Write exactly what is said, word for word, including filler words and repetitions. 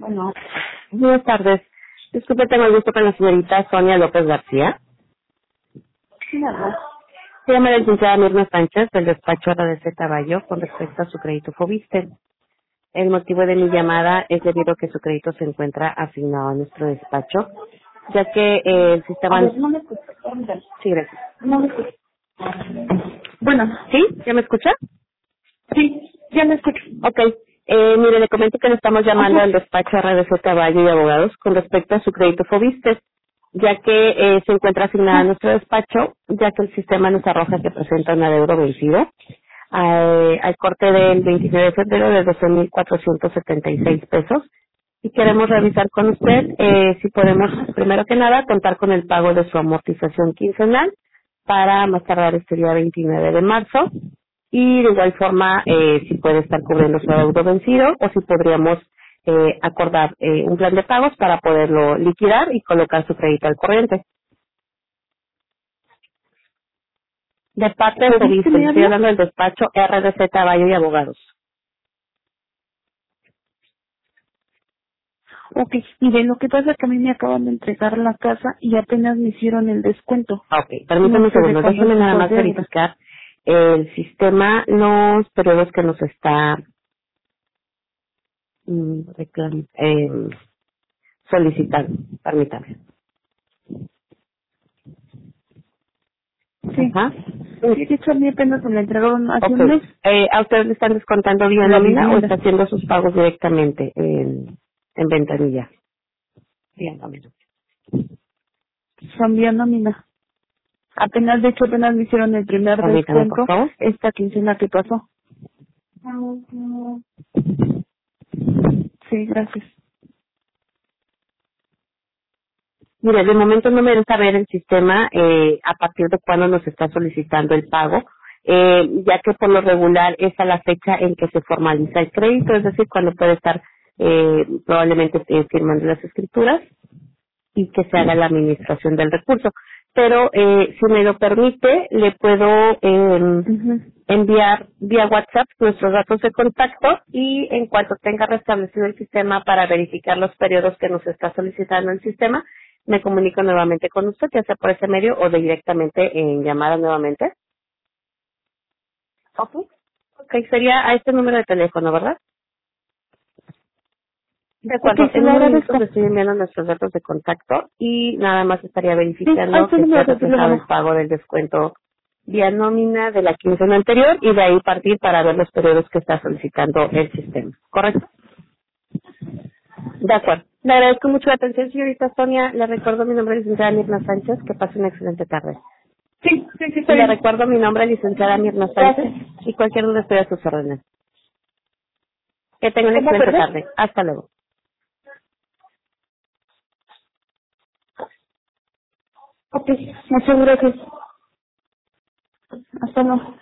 Bueno, Buenas tardes. Disculpe, tengo el gusto con la señorita Sonia López García. sí, nada. Se llama la licenciada Mirna Sánchez del despacho R D C Caballo con respecto a su crédito Fobiste. El motivo de mi llamada es debido a que su crédito se encuentra asignado a nuestro despacho, ya que eh, el A sistema... ver, no me escucho, permítame. Sí, gracias. No me escucho. Bueno, ¿Sí? ¿Ya me escucha? sí, ya me escucho. Ok. Eh, mire, le comento que le estamos llamando Ajá. al despacho R D C Caballo y Abogados con respecto a su crédito Fobiste, ya que eh, se encuentra asignada a Ajá. nuestro despacho, ya que el sistema nos arroja que presenta un adeudo vencido al, al corte del veintinueve de febrero de doce mil cuatrocientos setenta y seis pesos. Y queremos revisar con usted eh, si podemos, primero que nada, contar con el pago de su amortización quincenal para más tardar este día veintinueve de marzo. Y de igual forma, eh, si puede estar cubriendo su adeudo vencido o si podríamos eh, acordar eh, un plan de pagos para poderlo liquidar y colocar su crédito al corriente. De parte de ¿Pudiste Fobiste, le me estoy habla? hablando del despacho R D C Caballo y Abogados. Ok, mire, lo que pasa es que a mí me acaban de entregar la casa y apenas me hicieron el descuento. Ok, No permítame un sé de segundo, cuánto déjeme es nada su más deuda. verificar el sistema, los periodos que nos está mm, reclam- eh, solicitando. Permítame. Sí. Ajá. Sí, de hecho a mí apenas me la entregaron hace Ok. un mes, Eh, ¿A usted le están descontando vía la nómina o está vivienda. haciendo sus pagos directamente en, en ventanilla? Vía nómina. Son vía nómina. Apenas, de hecho, apenas me hicieron el primer Permítame, por descuento favor. esta quincena que pasó. Sí, gracias. Mire, de momento no me deja ver el sistema eh, a partir de cuándo nos está solicitando el pago, eh, ya que por lo regular es a la fecha en que se formaliza el crédito, es decir, cuando puede estar eh, probablemente eh, firmando las escrituras y que se haga la administración del recurso. Pero eh, si me lo permite, le puedo eh, Ujú. enviar vía WhatsApp nuestros datos de contacto y en cuanto tenga restablecido el sistema para verificar los periodos que nos está solicitando el sistema, me comunico nuevamente con usted, ya sea por ese medio o directamente en llamada nuevamente. Ok. Ok, sería a este número de teléfono, ¿verdad? De Ok, acuerdo, se en lo unos minutos agradezco. le estoy enviando nuestros datos de contacto y nada más estaría Sí, a verificando este que esté número de reflejado el teléfono. pago del descuento vía nómina de la quincena anterior y de ahí partir para ver los periodos que está solicitando el sistema. ¿Correcto? De acuerdo. Le agradezco mucho la atención, señorita Sonia. Le recuerdo mi nombre, licenciada Mirna Sánchez. Que pase una excelente tarde. Sí, sí, sí, está Le bien. recuerdo mi nombre, licenciada Mirna Sánchez, Gracias. y cualquier duda estoy a sus órdenes. Que tenga una ¿Cómo, excelente perdón? tarde. Hasta luego. Ok, muchas gracias. Hasta luego.